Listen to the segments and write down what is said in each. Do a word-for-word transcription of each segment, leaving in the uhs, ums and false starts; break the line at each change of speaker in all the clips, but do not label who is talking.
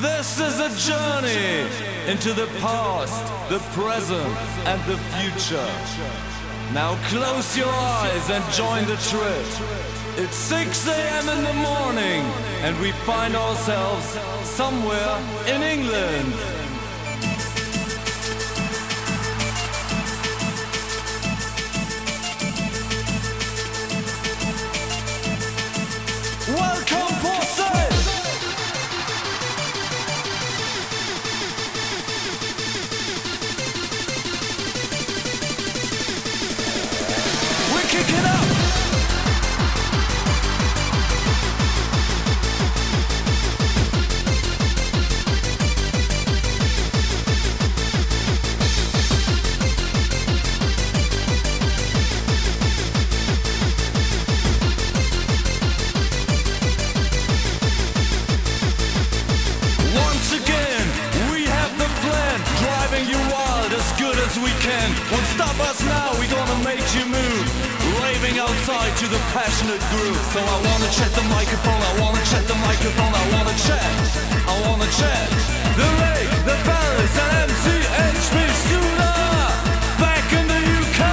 This is a journey into the past, the present, and the future. Now close your eyes and join the trip. It's six a.m. in the morning, and we find ourselves somewhere in England. Welcome, Porcelain! We're kicking up! Won't stop us now, we gonna make you move. Raving outside to the passionate groove. So I wanna check the microphone, I wanna check the microphone, I wanna check, I wanna check. The Ray, the Paris, and M C H P Scooter, back in the U K.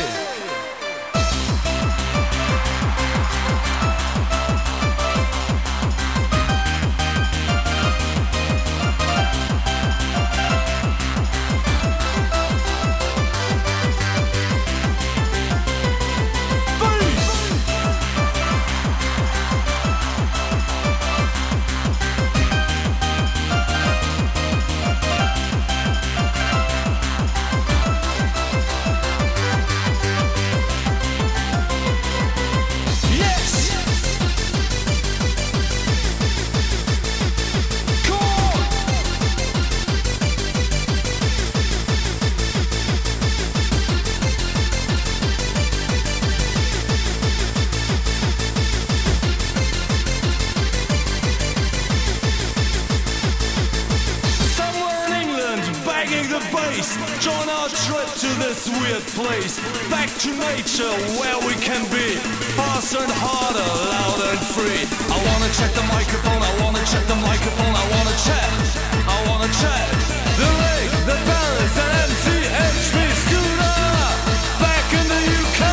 Join our trip to this weird place. Back to nature where we can be faster and harder, louder and free. I wanna check the microphone, I wanna check the microphone, I wanna check, I wanna check. The Ray, the Paris, and M C H P Scooter, back in the U K.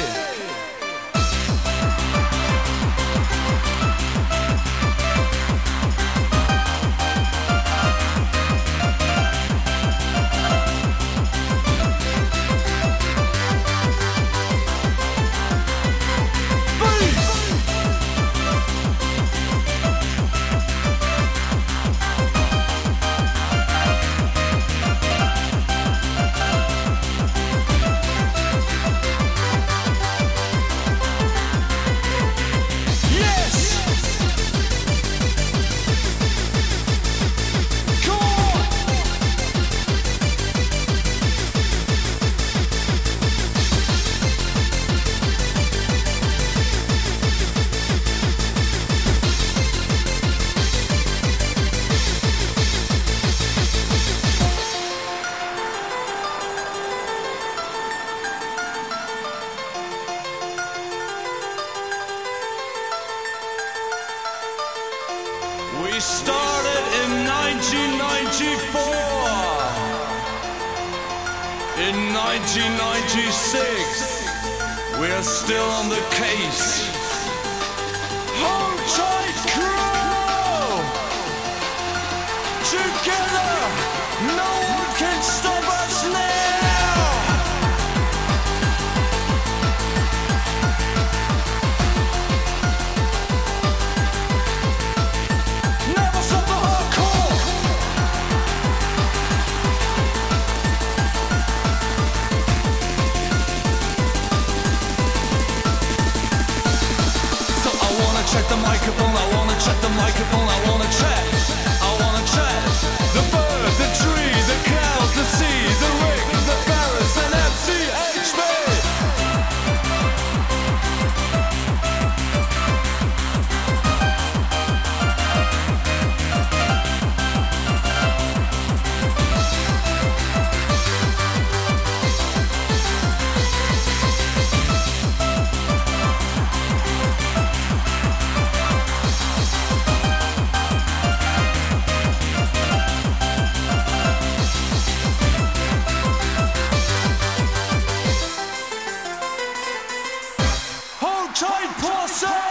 We started in nineteen ninety-four. In nineteen ninety-six, we're still on the case. Hold tight, crew! Together, no one can stop us now! Check the microphone, I wanna check the microphone, I wanna check, I wanna check. The bird, the tree, the cloud, the sea, the rig, the Paris, and M C H P. say.